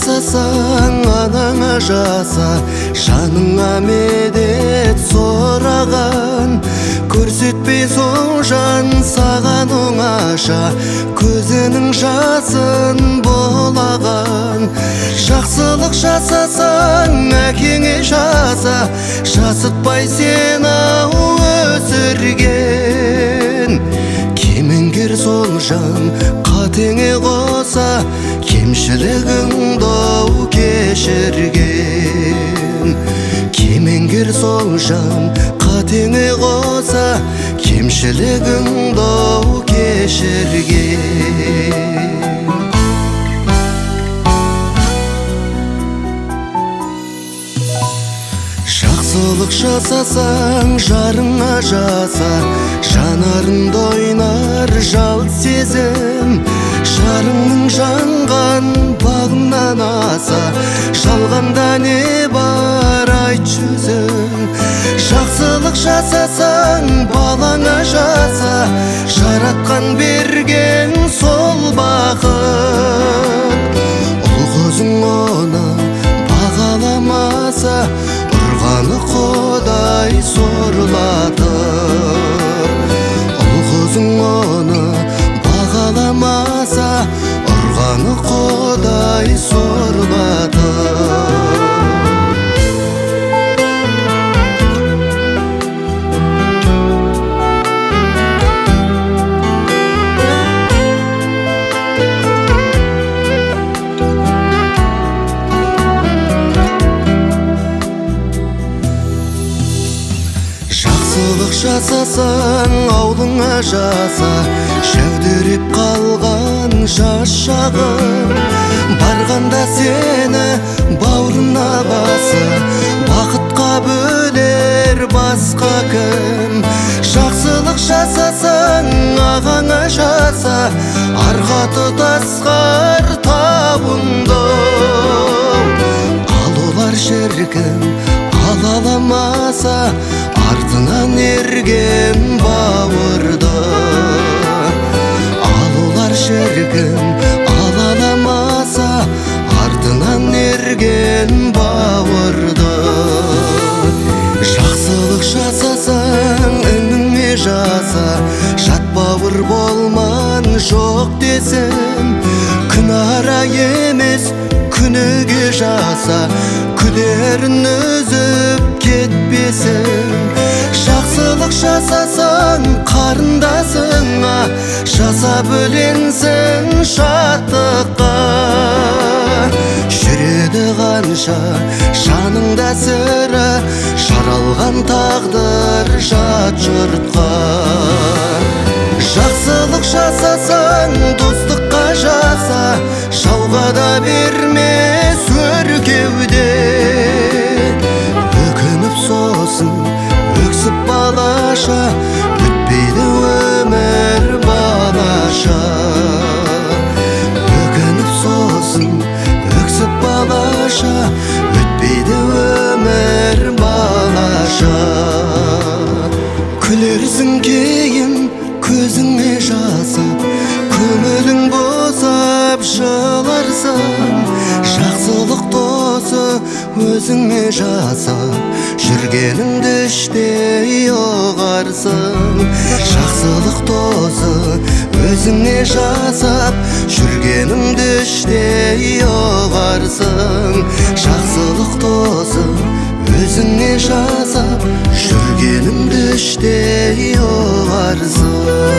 жасасаң анаңа жаса, жаныңа медет сораған. Көрсетпей сол жан саған оңаша, көзінің жасын болаған. Жақсылық жасасаң әкеңе жаса, жасытпай сені өсірген. Кемеңгер сол жан қатеңе қоса, кемшілігіңді кешірген. Кемеңгер сол жан қатеңе қоса, кемшілігіңді кешірген. Жақсылық жасасаң жарыңа жаса, жанарында ойнар жалт сезім. Жарыңның жанған бағынан аса, жалғанда не бар айт жүзің. Жақсылық жасасаң балаңа жаса, жаратқан берген сол бақыт. Ұл қызың оны бағаламаса, ұрғаны Құдай сорлатыр. Ұл қызың оны бағаламаса, ұрғаны Құдай сорлатыр. Жақсылық жасасаң аулыңа жаса, жәудіреп қалған жас шағым. Барғанда сені бауырына баса, бақытқа бөлер басқа кім. Жақсылық жасасаң ағаңа жаса, арқа тұтасқар табынды. Ал олар шіркін ала аламаса, артынан ерген бауырды. Ал олар шіркін ала аламаса, артынан ерген бауырды. Жақсылық жасасаң ініңе жаса, жат бауыр болман жоқ десін. Күнара емес күніге жаса, күдерін үзіп кетпесін. Жақсылық жасасаң қарындасыңа, жаса бөленсің шаттыққа. Жүреді қанша жаныңда сірі, жаралған тағдыр жат жұртқа. Жақсылық жасасаң достыққа жаса, жауға да берме сөр кеуде. Өкініп сосын өксіп балаша, өтпейді өмір балаша. Өкініп сосын өксіп балаша, өтпейді өмір балаша. Күлерсің кейін көзіңе жасап, көңілің босап жыларсың. Жақсылық досы өзіңе жасап, жүргеніңді іштей ұғарсың. Жақсылық досы өзіңе жасап, жүргеніңді іштей ұғарсың. Жақсылық досы өзіңе жасап, жүргеніңді іштей ұғарсың.